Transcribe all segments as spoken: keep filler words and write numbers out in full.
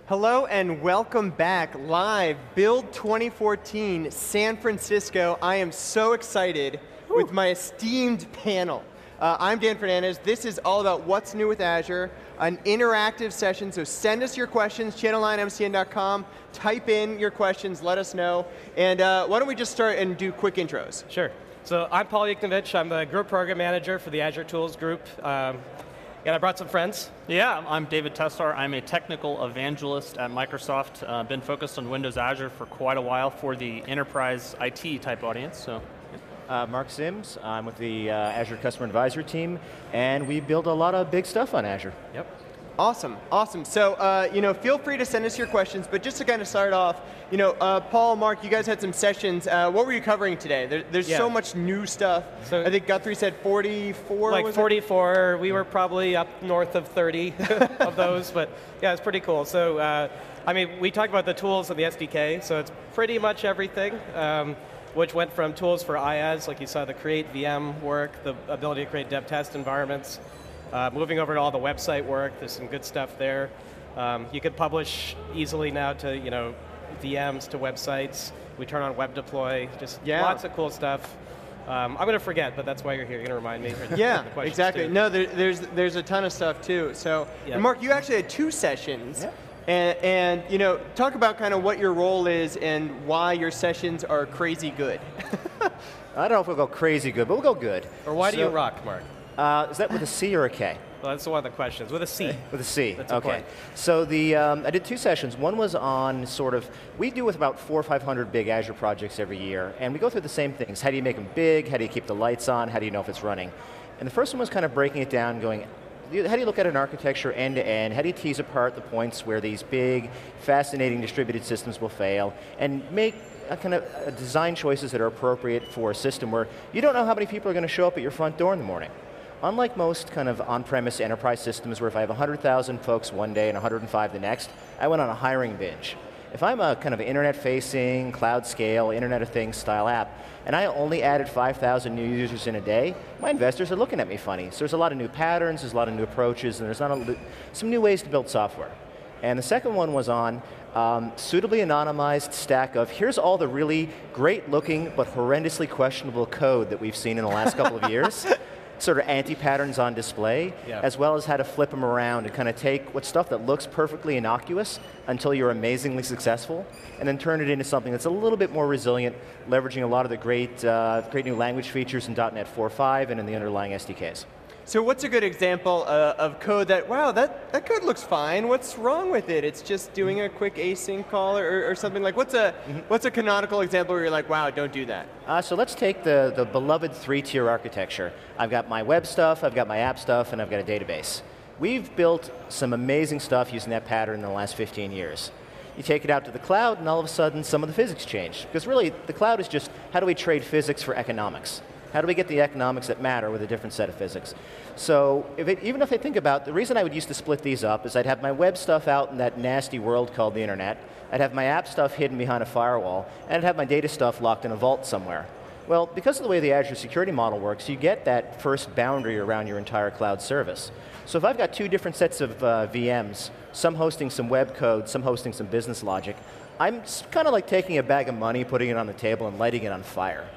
Hello and welcome back live, Build twenty fourteen, San Francisco. I am so excited Woo. with my esteemed panel. Uh, I'm Dan Fernandez. This is all about what's new with Azure, an interactive session, so send us your questions, channel nine M C N dot com, type in your questions, let us know, and uh, why don't we just start and do quick intros? Sure. So I'm Paul Yuknovich. I'm the Group Program Manager for the Azure Tools Group. Um, And I brought some friends. Yeah, I'm David Tesar. I'm a technical evangelist at Microsoft. Uh, been focused on Windows Azure for quite a while for the enterprise I T type audience. So, uh, Mark Sims. I'm with the uh, Azure Customer Advisory team, and we build a lot of big stuff on Azure. Yep. Awesome, awesome. So, uh, you know, feel free to send us your questions, but just to kind of start off, you know, uh, Paul, Mark, you guys had some sessions. Uh, what were you covering today? There, there's yeah. so much new stuff. So I think Guthrie said forty-four, Like was forty-four, it? we were probably up north of thirty of those, but yeah, it's pretty cool. So, uh, I mean, we talked about the tools and the S D K, so it's pretty much everything, um, which went from tools for IaaS, like you saw the create V M work, the ability to create dev test environments, Uh, moving over to all the website work, there's some good stuff there. Um, you could publish easily now to you know V Ms to websites. We turn on web deploy, just yeah. lots of cool stuff. Um, I'm going to forget, but that's why you're here. You're going to remind me. For yeah, the exactly. Too. No, there, there's there's a ton of stuff too. So, Yep. and Mark, you actually had two sessions, yeah. and, and you know, talk about kind of what your role is and why your sessions are crazy good. I don't know if we'll go crazy good, but we'll go good. Or why so, do you rock, Mark? Uh, is that with a C or a K? Well, that's one of the questions. With a C. With a C, That's okay. important. So the, um, I did two sessions. One was on sort of, we do with about four or five hundred big Azure projects every year, and we go through the same things. How do you make them big? How do you keep the lights on? How do you know if it's running? And the first one was kind of breaking it down, going, how do you look at an architecture end to end? How do you tease apart the points where these big, fascinating distributed systems will fail, and make a kind of uh, design choices that are appropriate for a system where you don't know how many people are going to show up at your front door in the morning. Unlike most kind of on-premise enterprise systems where if I have one hundred thousand folks one day and one hundred five the next, I went on a hiring binge. If I'm a kind of internet-facing, cloud-scale, Internet of Things style app, and I only added five thousand new users in a day, my investors are looking at me funny. So there's a lot of new patterns, there's a lot of new approaches, and there's not a, some new ways to build software. And the second one was on um, suitably anonymized stack of, here's all the really great-looking but horrendously questionable code that we've seen in the last couple of years. Sort of anti-patterns on display, yeah. as well as how to flip them around and kind of take what stuff that looks perfectly innocuous until you're amazingly successful, and then turn it into something that's a little bit more resilient, leveraging a lot of the great, uh, great new language features in dot net four point five and in the underlying S D Ks. So what's a good example uh, of code that, wow, that, that code looks fine, what's wrong with it? It's just doing a quick async call or, or something like, what's a, mm-hmm. what's a canonical example where you're like, wow, don't do that? Uh, so let's take the, the beloved three-tier architecture. I've got my web stuff, I've got my app stuff, and I've got a database. We've built some amazing stuff using that pattern in the last fifteen years. You take it out to the cloud, and all of a sudden, some of the physics change. Because really, the cloud is just, how do we trade physics for economics? How do we get the economics that matter with a different set of physics? So if it, even if I think about, the reason I would used to split these up is I'd have my web stuff out in that nasty world called the internet, I'd have my app stuff hidden behind a firewall, and I'd have my data stuff locked in a vault somewhere. Well, because of the way the Azure security model works, you get that first boundary around your entire cloud service. So if I've got two different sets of uh, V Ms, some hosting some web code, some hosting some business logic, I'm kind of like taking a bag of money, putting it on the table, and lighting it on fire.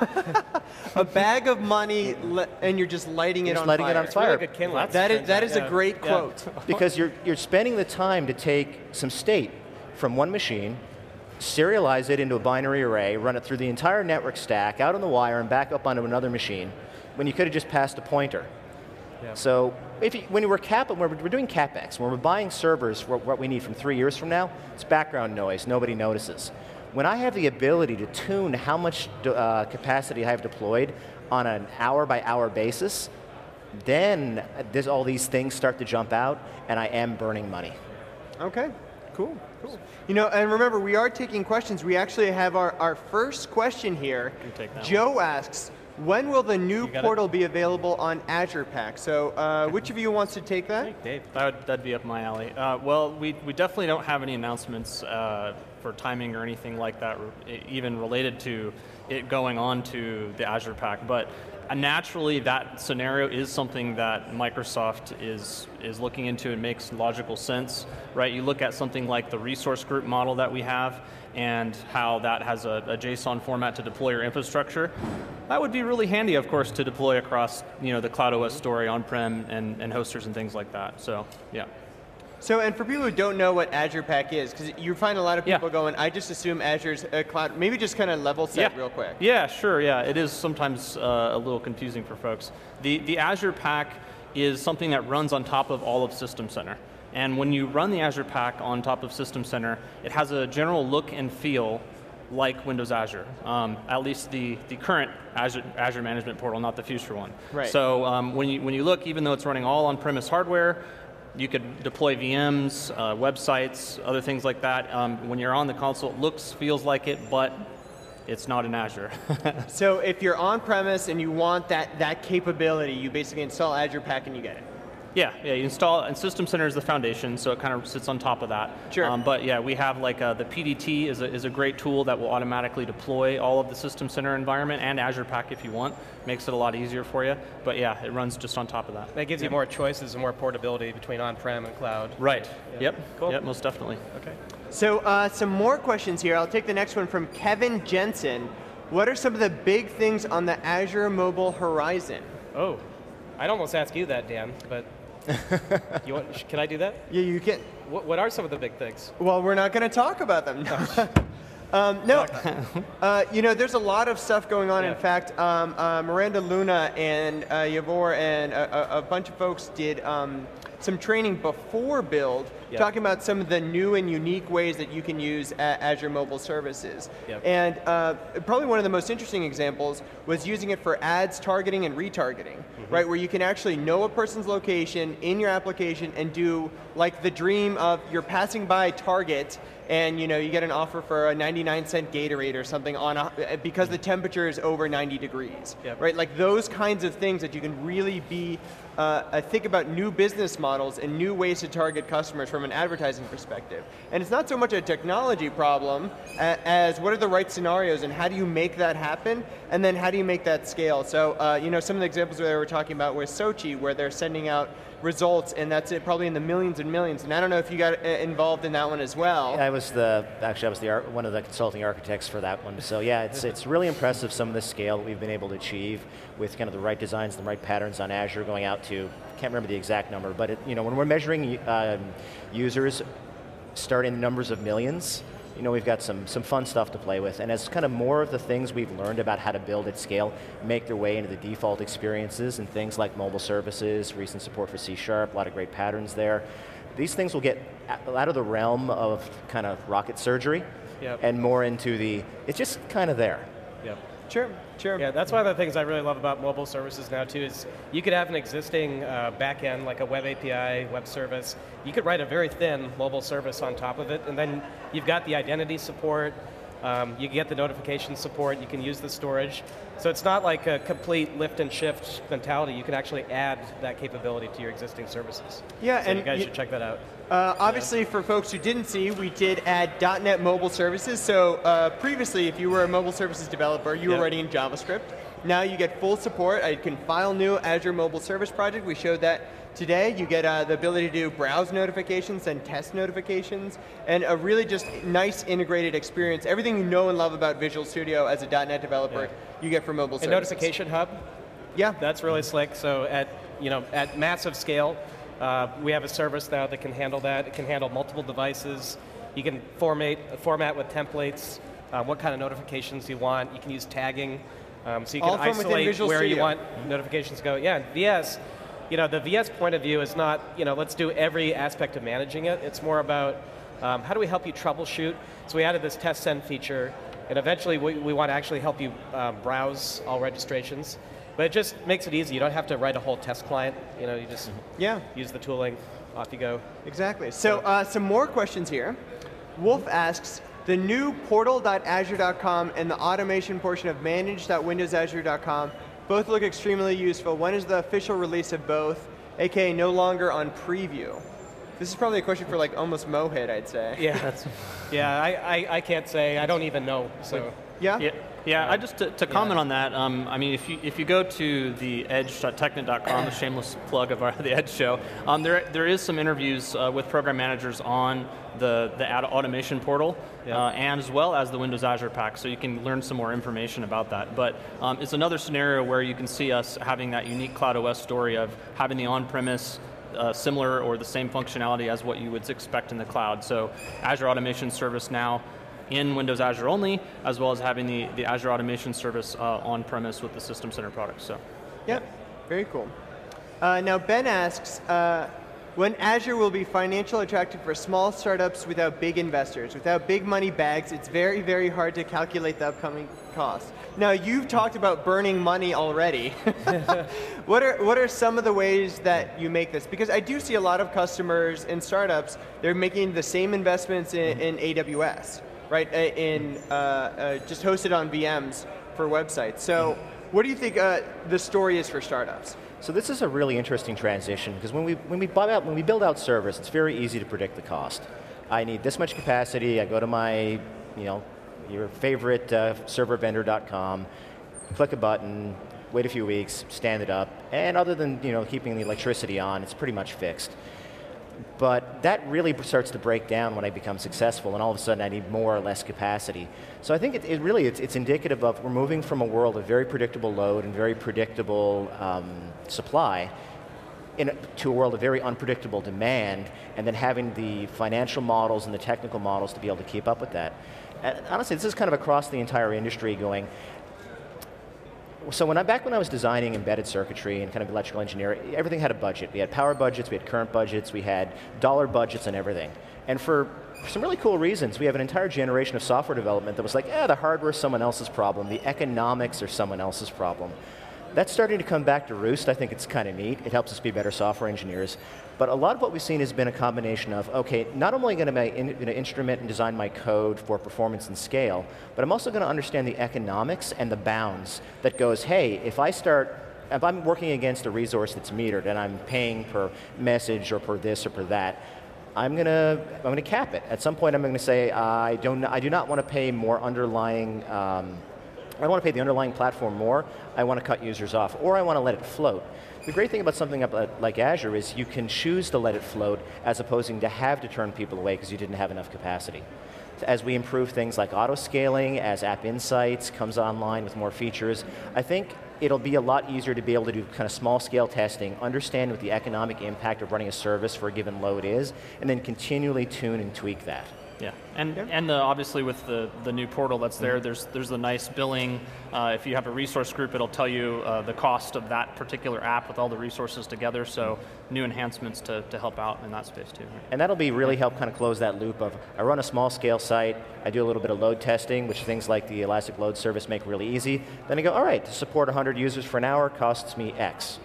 A bag of money, and you're just lighting you're it just on lighting fire. it on fire. Really good Kindle. That is, that is yeah. a great yeah. quote. Because you're, you're spending the time to take some state from one machine, serialize it into a binary array, run it through the entire network stack, out on the wire, and back up onto another machine, when you could have just passed a pointer. Yeah. So if you, when we're, cap, when we're, we're doing CapEx, when we're buying servers for what we need from three years from now, it's background noise, nobody notices. When I have the ability to tune how much uh, capacity I have deployed on an hour by hour basis, then this, all these things start to jump out, and I am burning money. Okay, cool, cool. You know, and remember, we are taking questions. We actually have our, our first question here. Joe one. asks, when will the new portal it? be available on Azure Pack? So uh, which of you wants to take that? Dave. That would, that'd be up my alley. Uh, well, we, we definitely don't have any announcements uh, for timing or anything like that, even related to it going on to the Azure Pack. But naturally, that scenario is something that Microsoft is is looking into and makes logical sense, right? You look at something like the resource group model that we have and how that has a, a JSON format to deploy your infrastructure. That would be really handy, of course, to deploy across you know, the CloudOS story on-prem and, and hosters and things like that. So, yeah. So, and for people who don't know what Azure Pack is, because you find a lot of people Yeah. going, I just assume Azure's a cloud, maybe just kind of level set Yeah. real quick. Yeah, sure, yeah. It is sometimes uh, a little confusing for folks. The, the Azure Pack is something that runs on top of all of System Center. And when you run the Azure Pack on top of System Center, it has a general look and feel like Windows Azure, um, at least the, the current Azure, Azure Management Portal, not the future one. Right. So um, when, you, when you look, even though it's running all on-premise hardware, you could deploy V Ms, uh, websites, other things like that. Um, when you're on the console, it looks, feels like it, but it's not in Azure. So if you're on-premise and you want that, that capability, you basically install Azure Pack and you get it. Yeah, yeah, you install, and System Center is the foundation, so it kind of sits on top of that. Sure. Um, but yeah, we have like uh, the P D T is a, is a great tool that will automatically deploy all of the System Center environment and Azure Pack if you want. Makes it a lot easier for you. But yeah, it runs just on top of that. That gives Yep. you more choices and more portability between on-prem and cloud. Right. Yeah. Yep. Cool. Yep. Most definitely. Okay. So uh, some more questions here. I'll take the next one from Kevin Jensen. What are some of the big things on the Azure mobile horizon? Oh, I'd almost ask you that, Dan, but you want, can I do that? Yeah, you can. What, what are some of the big things? Well, we're not going to talk about them. um, no, uh, you know, there's a lot of stuff going on. Yeah. In fact, um, uh, Miranda Luna and uh, Yavor and a, a, a bunch of folks did um, some training before Build, Yep. talking about some of the new and unique ways that you can use a- Azure Mobile Services. Yep. And uh, probably one of the most interesting examples was using it for ads targeting and retargeting, Mm-hmm. right? Where you can actually know a person's location in your application and do like the dream of you're passing by Target and you know you get an offer for a ninety-nine cent Gatorade or something on a, because the temperature is over ninety degrees, Yep. right? Like those kinds of things that you can really be uh, uh, think about new business models and new ways to target customers from an advertising perspective. And it's not so much a technology problem a- as what are the right scenarios and how do you make that happen, and then how do you make that scale? So uh, you know some of the examples that we were talking about was Sochi, where they're sending out results, and that's it, probably in the millions and millions. And I don't know if you got uh, involved in that one as well. I was the actually I was the ar- one of the consulting architects for that one. So yeah, it's it's really impressive some of the scale that we've been able to achieve with kind of the right designs and the right patterns on Azure, going out to, can't remember the exact number, but it, you know when we're measuring um, users, start in numbers of millions. You know, we've got some, some fun stuff to play with, and as kind of more of the things we've learned about how to build at scale make their way into the default experiences and things like mobile services, recent support for C Sharp, a lot of great patterns there. These things will get out of the realm of kind of rocket surgery Yep. and more into the, it's just kind of there. Yep. Sure, sure. Yeah, that's one of the things I really love about mobile services now too, is you could have an existing uh, backend, like a web A P I, web service. You could write a very thin mobile service on top of it, and then you've got the identity support, um, you can get the notification support, you can use the storage. So it's not like a complete lift and shift mentality. You can actually add that capability to your existing services. Yeah, so and you guys y- should check that out. Uh, obviously, for folks who didn't see, we did add dot net mobile services. So uh, previously, if you were a mobile services developer, you were Yep. writing in JavaScript. Now you get full support. You can file new Azure Mobile Service Project. We showed that today. You get uh, the ability to do browse notifications and test notifications, and a really just nice integrated experience. Everything you know and love about Visual Studio as a dot net developer, Yeah. you get for mobile And services. Notification Hub, Yeah. that's really slick. So at you know at massive scale, uh, we have a service now that can handle that. It can handle multiple devices. You can format format with templates. Uh, what kind of notifications you want? You can use tagging, um, so you can All from within isolate Visual where you Studio. want notifications to go. Yeah, and V S. You know, the V S point of view is not you know let's do every aspect of managing it. It's more about um, how do we help you troubleshoot. So we added this test send feature. And eventually we, we want to actually help you um, browse all registrations. But it just makes it easy. You don't have to write a whole test client. You know, you just Yeah. use the tooling, off you go. Exactly. So uh, some more questions here. Wolf asks, the new portal dot azure dot com and the automation portion of manage dot windows azure dot com both look extremely useful. When is the official release of both, aka no longer on preview? This is probably a question for like almost Mohit, I'd say. Yeah, yeah. I, I, I can't say. I don't even know. So Yeah? Yeah, Yeah, I just to, to comment yeah. on that. Um, I mean, if you if you go to the edge dot technet dot com, the shameless plug of our, the Edge show, um, there there is some interviews uh, with program managers on the the ad automation portal, yeah. uh, and as well as the Windows Azure Pack, so you can learn some more information about that. But um, it's another scenario where you can see us having that unique CloudOS story of having the on-premise Uh, similar or the same functionality as what you would expect in the cloud. So Azure Automation Service now in Windows Azure only, as well as having the, the Azure Automation Service uh, on-premise with the System Center products. So, Yep, very cool. Uh, now Ben asks, uh, when Azure will be financially attractive for small startups without big investors, without big money bags, it's very, very hard to calculate the upcoming costs. Now you've talked about burning money already. what are what are some of the ways that you make this? Because I do see a lot of customers and startups, they're making the same investments in, in A W S, right? In uh, uh, just hosted on V Ms for websites. So what do you think uh, the story is for startups? So this is a really interesting transition, because when we, when, we buy out, when we build out servers, it's very easy to predict the cost. I need this much capacity, I go to my, you know, your favorite uh, server vendor dot com, click a button, wait a few weeks, stand it up, and other than you know, keeping the electricity on, it's pretty much fixed. But that really starts to break down when I become successful, and all of a sudden I need more or less capacity. So I think it, it really, it's, it's indicative of we're moving from a world of very predictable load and very predictable um, supply in a, to a world of very unpredictable demand, and then having the financial models and the technical models to be able to keep up with that. And honestly, this is kind of across the entire industry going. So when I, back when I was designing embedded circuitry and kind of electrical engineering, everything had a budget. We had power budgets, we had current budgets, we had dollar budgets and everything. And for some really cool reasons, we have an entire generation of software development that was like, eh, the hardware is someone else's problem, the economics are someone else's problem. That's starting to come back to roost. I think it's kind of neat. It helps us be better software engineers. But a lot of what we've seen has been a combination of, okay, not only going to in, in instrument and design my code for performance and scale, but I'm also going to understand the economics and the bounds that goes, hey, if I start, if I'm working against a resource that's metered and I'm paying per message or per this or per that, I'm going to I'm going to cap it. At some point I'm going to say, I, don't, I do not want to pay more underlying um, I don't want to pay the underlying platform more, I want to cut users off, or I want to let it float. The great thing about something like Azure is you can choose to let it float as opposing to have to turn people away because you didn't have enough capacity. As we improve things like auto-scaling, as App Insights comes online with more features, I think it'll be a lot easier to be able to do kind of small-scale testing, understand what the economic impact of running a service for a given load is, and then continually tune and tweak that. Yeah, and yeah. and the, obviously with the, the new portal that's there, mm-hmm. there's there's the nice billing. Uh, if you have a resource group, it'll tell you uh, the cost of that particular app with all the resources together. So new enhancements to, to help out in that space too. Right? And that'll be really help kind of close that loop of I run a small scale site, I do a little bit of load testing, which things like the Elastic Load Service make really easy. Then I go, all right, to support one hundred users for an hour costs me X.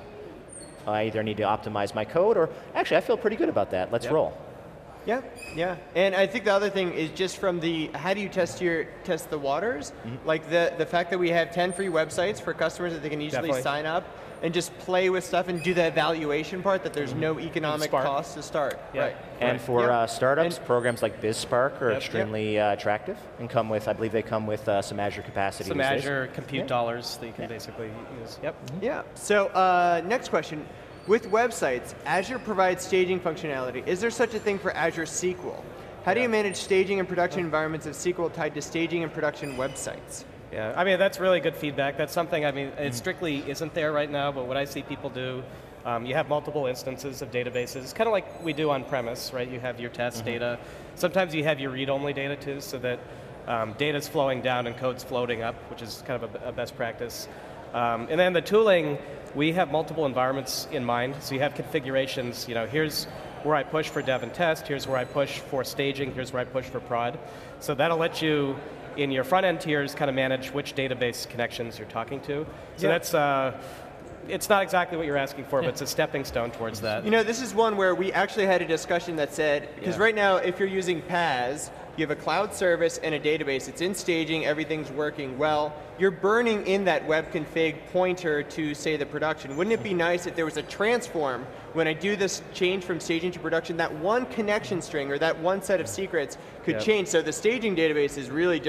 I either need to optimize my code, or actually I feel pretty good about that. Let's yep. roll. Yeah, yeah, and I think the other thing is just from the, how do you test your test the waters? Mm-hmm. Like the, the fact that we have ten free websites for customers that they can easily Definitely. sign up and just play with stuff and do the evaluation part, that there's mm-hmm. no economic cost to start. Yeah. Right. And right. for yep. uh, startups, and programs like BizSpark are yep. extremely yep. uh, attractive and come with, I believe they come with uh, some Azure capacity. Some Azure days. compute yeah. dollars that you can yeah. basically use. Yep. Mm-hmm. Yeah, so uh, next question. With websites, Azure provides staging functionality. Is there such a thing for Azure S Q L? How do you manage staging and production environments of S Q L tied to staging and production websites? Yeah, I mean, that's really good feedback. That's something, I mean, it strictly isn't there right now, but what I see people do, um, you have multiple instances of databases, kind of like we do on premise, right? You have your test mm-hmm. data. Sometimes you have your read-only data too, so that um, data's flowing down and code's floating up, which is kind of a, a best practice. Um, and then the tooling, we have multiple environments in mind, so you have configurations, you know, here's where I push for dev and test, here's where I push for staging, here's where I push for prod. So that'll let you, in your front-end tiers, kind of manage which database connections you're talking to. So yeah. that's, uh, it's not exactly what you're asking for, but it's a stepping stone towards that. You know, this is one where we actually had a discussion that said, because yeah. right now, if you're using P A S, you have a cloud service and a database, it's in staging, everything's working well, you're burning in that web config pointer to, say, the production. Wouldn't it be nice if there was a transform when I do this change from staging to production, that one connection string or that one set of secrets could yep. change, so the staging database is really just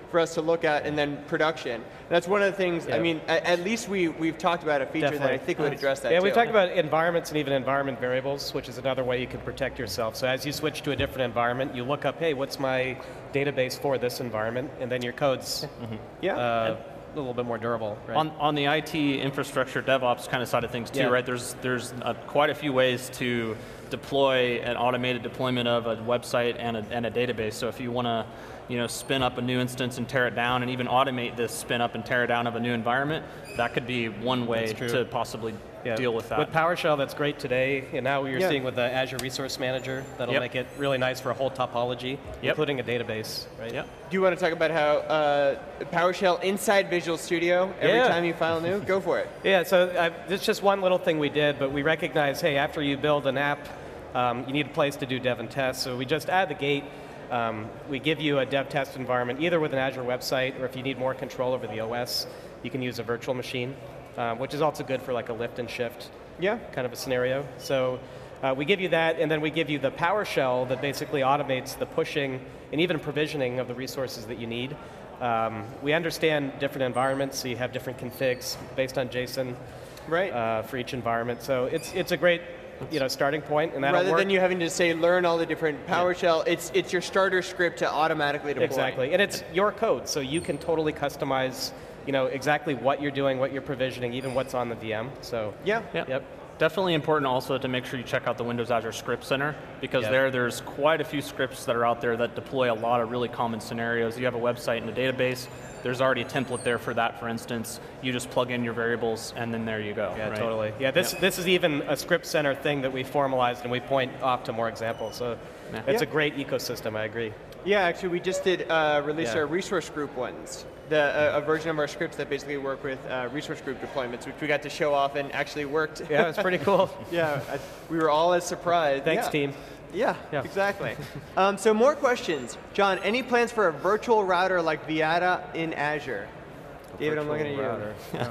for us to look at, and then production. And that's one of the things, Yeah. I mean, at, at least we, we've talked about a feature Definitely. that I think would address that Yeah, too. we've talked about environments and even environment variables, which is another way you can protect yourself. So as you switch to a different environment, you look up, hey, what's my database for this environment? And then your code's Yeah. uh, a little bit more durable. Right? On, on the I T infrastructure DevOps kind of side of things too, Yeah. right? There's there's uh, quite a few ways to deploy an automated deployment of a website and a, and a database. So if you want to, you know, spin up a new instance and tear it down, and even automate this spin up and tear down of a new environment, that could be one way That's true. to possibly Yeah. deal with that. With PowerShell, that's great today, and now we're Yeah. seeing with the Azure Resource Manager, that'll Yep. make it really nice for a whole topology, Yep. including a database, right? Yep. Do you want to talk about how uh, PowerShell inside Visual Studio, every Yeah. time you file new? Go for it. Yeah, so uh, it's just one little thing we did, but we recognize, hey, after you build an app, um, you need a place to do dev and test, so we just add the gate. Um, we give you a dev test environment, either with an Azure website, or if you need more control over the O S, you can use a virtual machine, uh, which is also good for like a lift and shift Yeah. kind of a scenario. So uh, we give you that, and then we give you the PowerShell that basically automates the pushing and even provisioning of the resources that you need. Um, we understand different environments, so you have different configs based on JSON Right. uh, for each environment. So it's it's a great you know starting point, and that'll Rather work. than you having to say learn all the different PowerShell, it's it's your starter script to automatically deploy. Exactly, and it's your code, so you can totally customize you know exactly what you're doing, what you're provisioning, even what's on the V M. So Yeah. Yeah. Yep. Definitely important also to make sure you check out the Windows Azure Script Center, because Yeah. there, there's quite a few scripts that are out there that deploy a lot of really common scenarios. You have a website and a database, there's already a template there for that, for instance. You just plug in your variables, and then there you go. Yeah, right? totally. Yeah, this this is even a script center thing that we formalized, and we point off to more examples. So Yeah. it's Yeah. a great ecosystem. I agree. Yeah, actually, we just did uh, release Yeah. our resource group ones. The, uh, a version of our scripts that basically work with uh, resource group deployments, which we got to show off and actually worked. Yeah, it's pretty cool. yeah, I, we were all as surprised. Thanks, yeah. team. Yeah, Yeah. exactly. um, so more questions. John, any plans for a virtual router like Viata in Azure? David, I'm looking at you. Router.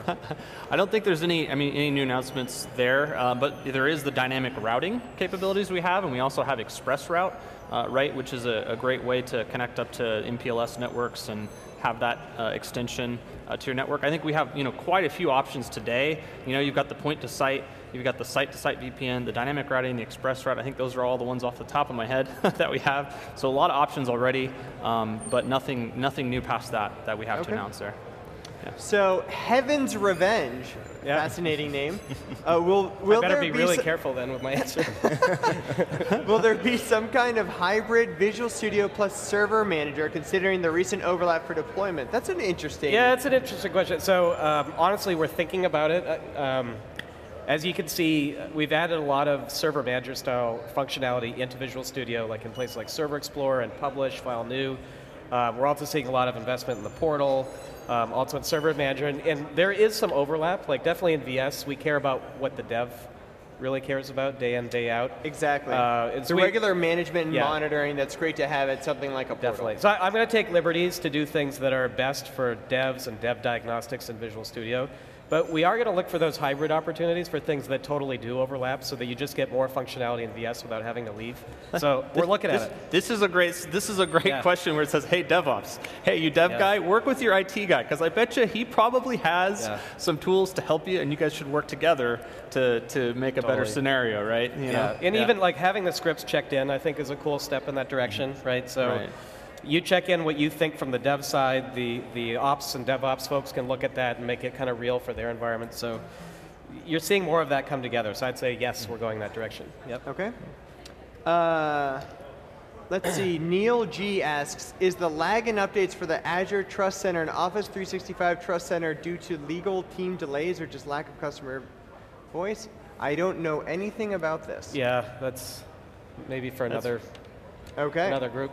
I don't think there's any, I mean, any new announcements there, uh, but there is the dynamic routing capabilities we have, and we also have ExpressRoute, uh, right, which is a, a great way to connect up to M P L S networks and have that uh, extension uh, to your network. I think we have, you know, quite a few options today. You know, you've got the point-to-site, you've got the site-to-site V P N, the dynamic routing, the ExpressRoute. I think those are all the ones off the top of my head that we have. So a lot of options already, um, but nothing, nothing new past that that we have Okay. to announce there. So Heaven's Revenge, Yeah. fascinating name. Uh, will will I better there be really so- careful then with my answer. Will there be some kind of hybrid Visual Studio plus Server Manager, considering the recent overlap for deployment? That's an interesting. Yeah, it's an interesting question. So um, honestly, we're thinking about it. Uh, Um, as you can see, we've added a lot of server manager style functionality into Visual Studio, like in places like Server Explorer and Publish, File New. Uh, we're also seeing a lot of investment in the portal, um, also in Server Manager, and, and there is some overlap. Like definitely in V S, we care about what the dev really cares about day in, day out. Exactly. Uh, it's the we- regular management and Yeah. monitoring, that's great to have at something like a portal. Definitely. So I, I'm going to take liberties to do things that are best for devs and dev diagnostics in Visual Studio. But we are going to look for those hybrid opportunities for things that totally do overlap, so that you just get more functionality in V S without having to leave. So we're looking at this, it. This is a great. This is a great Yeah. question where it says, "Hey, DevOps, hey, you dev Yeah. guy, work with your I T guy, because I bet you he probably has Yeah. some tools to help you, and you guys should work together to to make a better Totally. scenario, right? You Yeah. know? And Yeah. even like having the scripts checked in, I think is a cool step in that direction, right? So Right. you check in what you think from the dev side, the, the ops and DevOps folks can look at that and make it kind of real for their environment. So you're seeing more of that come together. So I'd say, yes, we're going that direction. Yep. Okay. Uh, let's see. Neil G asks, is the lag in updates for the Azure Trust Center and Office three sixty-five Trust Center due to legal team delays or just lack of customer voice? I don't know anything about this. Yeah, that's maybe for another Okay. another group.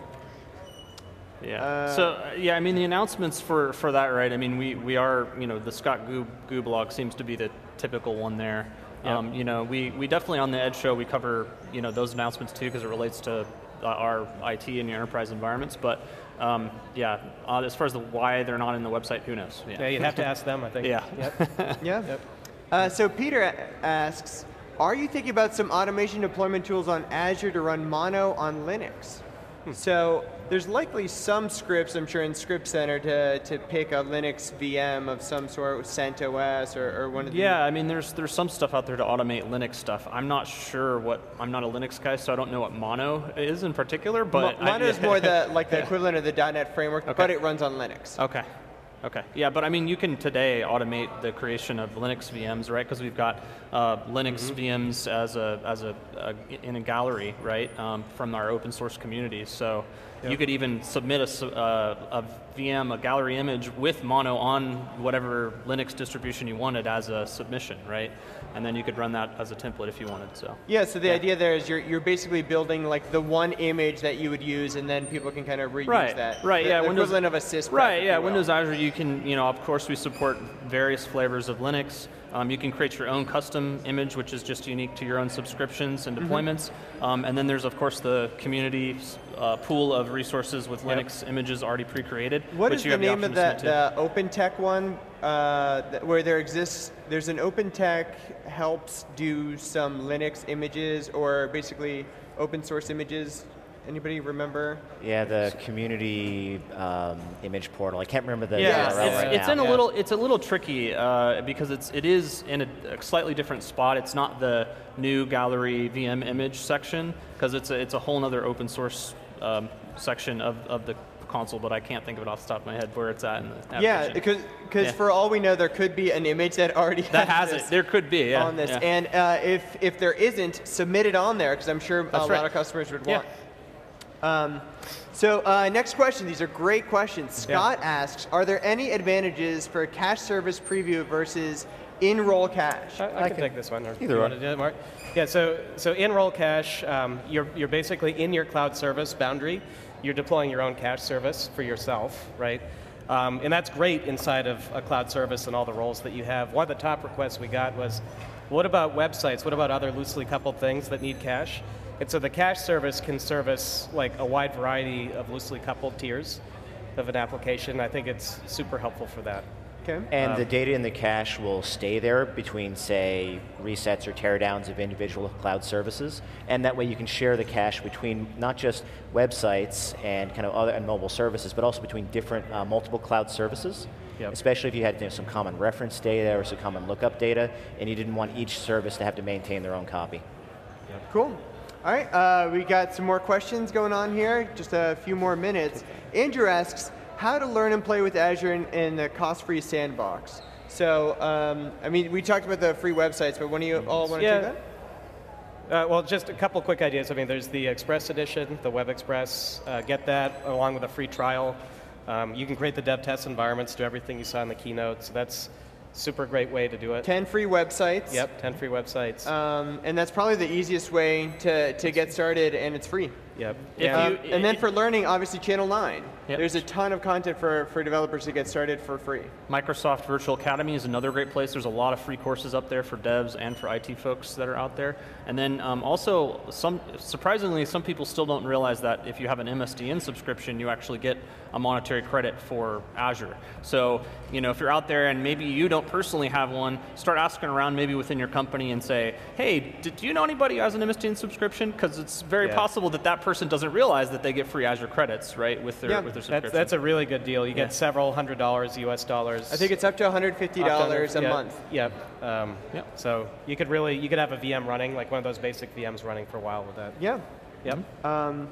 Yeah. Uh, so uh, yeah, I mean the announcements for, for that, right? I mean we, we are, you know, the Scott Goo, Goo blog seems to be the typical one there. Yep. Um, you know, we, we definitely on the Edge show we cover, you know, those announcements too, because it relates to uh, our I T and enterprise environments. But um, yeah, uh, as far as the why they're not in the website, who knows? Yeah, you'd have to ask them, I think. Yeah. Yep. Yeah. Yep. Uh, so Peter a- asks, are you thinking about some automation deployment tools on Azure to run Mono on Linux? So there's likely some scripts, I'm sure, in Script Center to, to pick a Linux V M of some sort with CentOS or, or one of the... Yeah, I mean, there's there's some stuff out there to automate Linux stuff. I'm not sure what, I'm not a Linux guy, so I don't know what Mono is in particular, but... Mo- Mono I, is more the, like the equivalent of the .dot net framework, Okay. but it runs on Linux. Okay. Okay. Yeah, but I mean, you can today automate the creation of Linux V Ms, right? Because we've got uh, Linux Mm-hmm. V Ms as a as a, a in a gallery, right, um, from our open source community. So Yep. you could even submit a, su- uh, a V M, a gallery image with Mono on whatever Linux distribution you wanted as a submission, right? And then you could run that as a template if you wanted. So. Yeah, so the idea there is you're, you're basically building like the one image that you would use, and then people can kind of reuse Right, that. right, the, yeah, the Windows- equivalent of a sysprep. Right, if yeah, you will. Windows Azure, you can, you know, of course we support various flavors of Linux. Um, you can create your own custom image, which is just unique to your own subscriptions and deployments. Mm-hmm. Um, and then there's, of course, the community uh, pool of resources with Linux images already pre-created. What which is you the have name the of option to that submit to. the OpenTech one, uh, th- where there exists, there's an OpenTech helps do some Linux images, or basically open source images. Anybody remember? Yeah, the community um, image portal. I can't remember the Yeah, U R L it's, right it's now. in a Yeah. little it's a little tricky uh, because it's it is in a, a slightly different spot. It's not the new gallery V M image section because it's a, it's a whole other open source um, section of, of the console, but I can't think of it off the top of my head where it's at in the Yeah, application. because because Yeah. for all we know, there could be an image that already that has this it. There could be, yeah. on this, yeah. and uh, if if there isn't, submit it on there because I'm sure That's a right. lot of customers would Yeah. want. Um, so uh, next question. These are great questions. Scott asks, are there any advantages for cache service preview versus in-roll cache? I, I, can, take this one. Or Either you one. want to do it, Mark? Yeah. So so in roll cache, um, you're you're basically in your cloud service boundary. You're deploying your own cache service for yourself, right? Um, and that's great inside of a cloud service and all the roles that you have. One of the top requests we got was, what about websites? What about other loosely coupled things that need cache? And so the cache service can service like a wide variety of loosely coupled tiers of an application. I think it's super helpful for that. Okay. And the data in the cache will stay there between, say, resets or teardowns of individual cloud services. And that way you can share the cache between not just websites and kind of other and mobile services, but also between different uh, multiple cloud services. Yep. Especially if you had you know, some common reference data or some common lookup data, and you didn't want each service to have to maintain their own copy. Cool. All right, uh, we got some more questions going on here. Just a few more minutes. Andrew asks, how to learn and play with Azure in, in the cost-free sandbox. So, um, I mean, we talked about the free websites, but when do you all want to Yeah. take that? Uh, well, just a couple quick ideas. I mean, there's the Express edition, the Web Express. Uh, get that along with a free trial. Um, you can create the dev test environments, do everything you saw in the keynote. So that's super great way to do it. ten free websites. Yep, ten free websites. Um, and that's probably the easiest way to, to get started, and it's free. yep. If Yeah. you- Um, and then for learning, obviously Channel nine. Yep. There's a ton of content for, for developers to get started for free. Microsoft Virtual Academy is another great place. There's a lot of free courses up there for devs and for I T folks that are out there. And then um, also, some surprisingly, some people still don't realize that if you have an M S D N subscription, you actually get a monetary credit for Azure. So, you know, if you're out there and maybe you don't personally have one, start asking around maybe within your company and say, hey, do you know anybody who has an M S D N subscription? Because it's very Yeah. possible that that person doesn't realize that they get free Azure credits, right, with their, Yeah. with their subscription. That's, that's a really good deal. You Yeah. get several hundred dollars, U S dollars. I think it's up to one hundred fifty dollars a yeah, month. Yep. Um, Yep. So you could really, you could have a V M running, like one of those basic V Ms running for a while with that. Yeah. Yep. Um,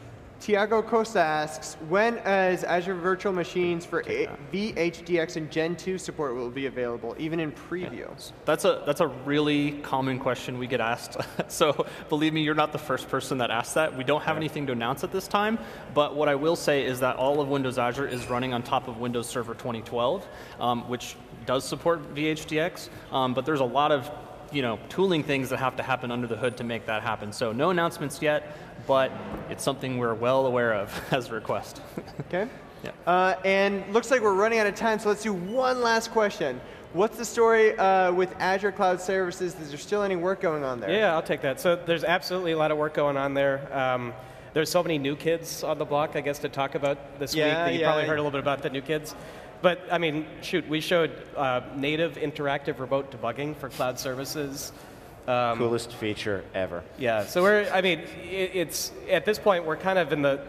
Tiago Costa asks, when is Azure Virtual Machines for A- V H D X and Gen two support will be available, even in preview? That's a that's a really common question we get asked. So believe me, you're not the first person that asked that. We don't have anything to announce at this time, but what I will say is that all of Windows Azure is running on top of Windows Server twenty twelve, um, which does support V H D X, um, but there's a lot of you know, tooling things that have to happen under the hood to make that happen. So no announcements yet, but it's something we're well aware of as a request. Okay. Yeah. Uh, and looks like we're running out of time, so let's do one last question. What's the story uh, with Azure Cloud Services? Is there still any work going on there? Yeah, I'll take that. So there's absolutely a lot of work going on there. Um, there's so many new kids on the block, I guess, to talk about this Yeah, week that you yeah. probably heard a little bit about the new kids. But I mean, shoot, we showed uh, native interactive remote debugging for cloud services. Um, Coolest feature ever. Yeah, so we're, I mean, it, it's, at this point, we're kind of in the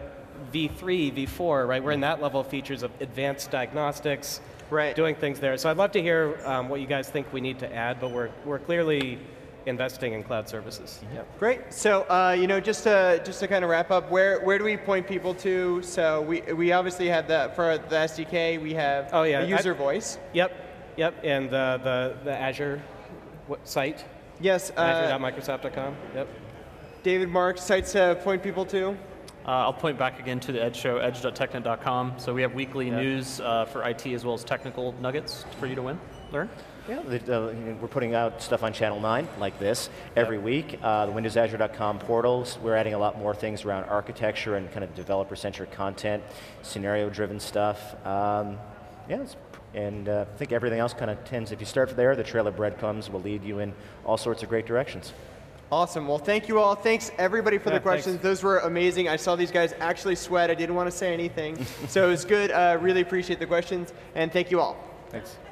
V three, V four, right? We're in that level of features of advanced diagnostics, Right. doing things there. So I'd love to hear um, what you guys think we need to add, but we're, we're clearly investing in cloud services. Yep. Great. So, uh, you know, just to just to kind of wrap up, where where do we point people to? So we we obviously have the for the S D K we have Oh, yeah. a user I- voice. Yep, yep, and uh, the, the Azure w- site, Yes. azure Uh, dot microsoft dot com. Yep. David, Mark, sites to point people to. Uh, I'll point back again to the Edge show, edge dot technet dot com. So we have weekly Yeah. news uh, for I T as well as technical nuggets for you to win, learn. Yeah, the, uh, you know, we're putting out stuff on Channel nine like this every week. Uh, the windows azure dot com portals, we're adding a lot more things around architecture and kind of developer-centric content, scenario-driven stuff. Um, yeah, it's, and uh, I think everything else kind of tends, if you start there, the trail of breadcrumbs will lead you in all sorts of great directions. Awesome. Well, thank you all. Thanks everybody for Yeah, the questions. thanks. Those were amazing. I saw these guys actually sweat. I didn't want to say anything, so it was good. Uh, really appreciate the questions, and thank you all. Thanks.